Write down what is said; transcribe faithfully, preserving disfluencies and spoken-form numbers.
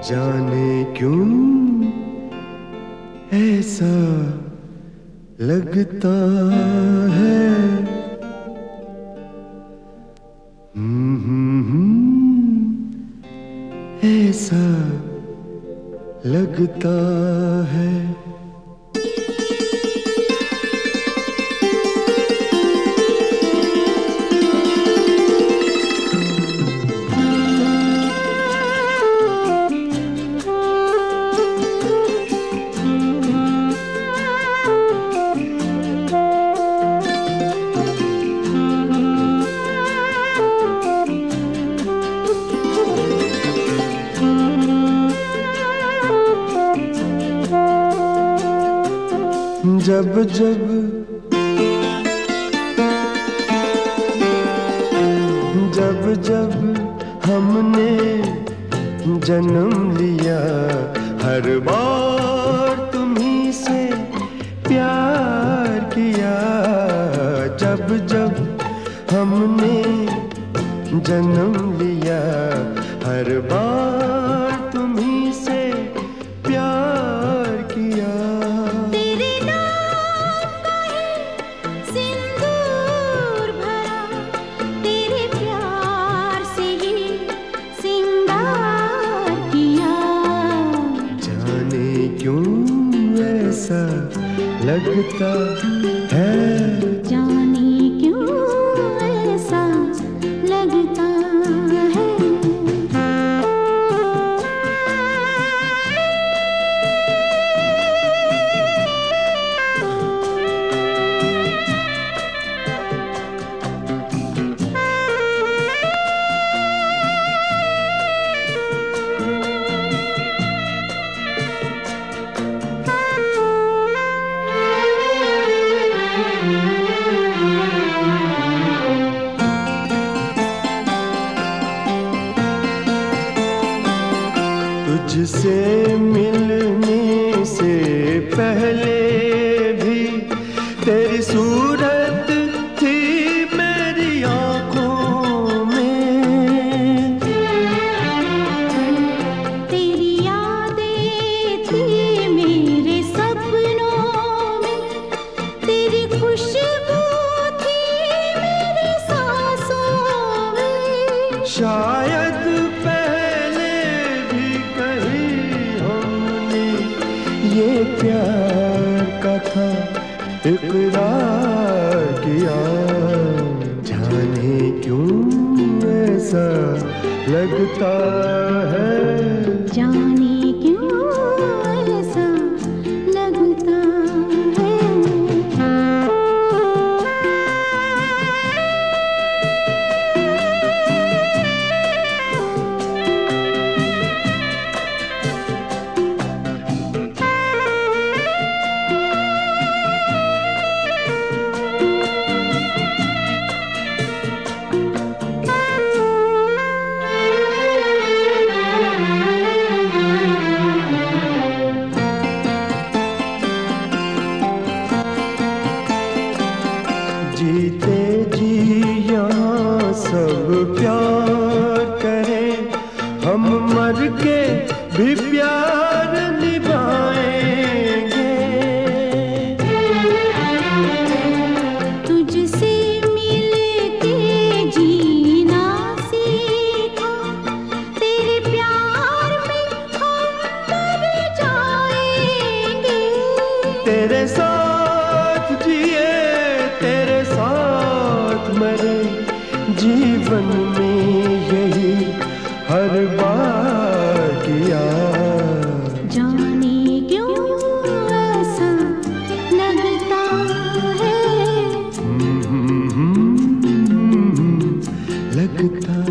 जाने क्यों ऐसा लगता है। हम्म हम्म हम्म, ऐसा लगता है। जब जब जब जब हमने जन्म लिया, हर बार तुम्हीं से प्यार किया। जब जब हमने जन्म लिया, हर बार तुम्हीं से प्यार किया। ऐसा लगता है, जाने क्यों ऐसा लगता है। तुझसे मिलने से पहले भी तेरी सूरत थी मेरी आँखों में। तेरी यादें थी मेरे सपनों में, तेरी खुशबू थी मेरी सांसों में। शायद ये प्यार का था इकरार किया। जाने क्यों ऐसा लगता है, जाने क्यों ऐसा लगता है। जीते जी यहाँ सब प्यार करें, हम मर के भी प्यार निभाएंगे। तुझसे मिलके जीना सीखा, तेरे प्यार में हम मर जाएंगे। तेरे साथ जिए तेरे साथ मरे, जीवन में यही हर बार किया। जाने क्यों ऐसा लगता है, हम्म, हम्म, हम्म, लगता